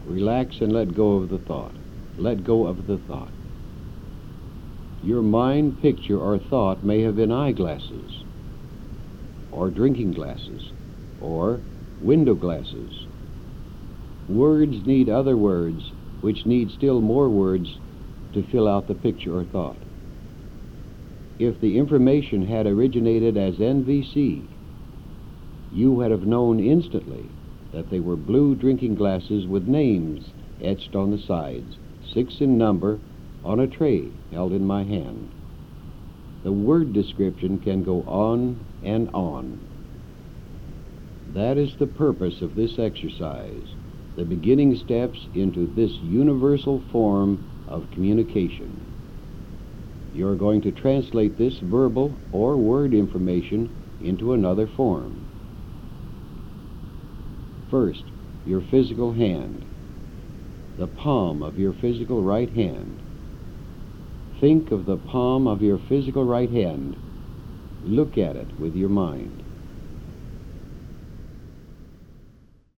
Relax and let go of the thought. Let go of the thought. Your mind, picture, or thought may have been eyeglasses, or drinking glasses, or window glasses. Words need other words, which need still more words to fill out the picture or thought. If the information had originated as NVC, you would have known instantly that they were blue drinking glasses with names etched on the sides, 6 in number, on a tray held in my hand. The word description can go on and on. That is the purpose of this exercise, the beginning steps into this universal form of communication. You are going to translate this verbal or word information into another form. First, your physical hand, the palm of your physical right hand. Think of the palm of your physical right hand. Look at it with your mind.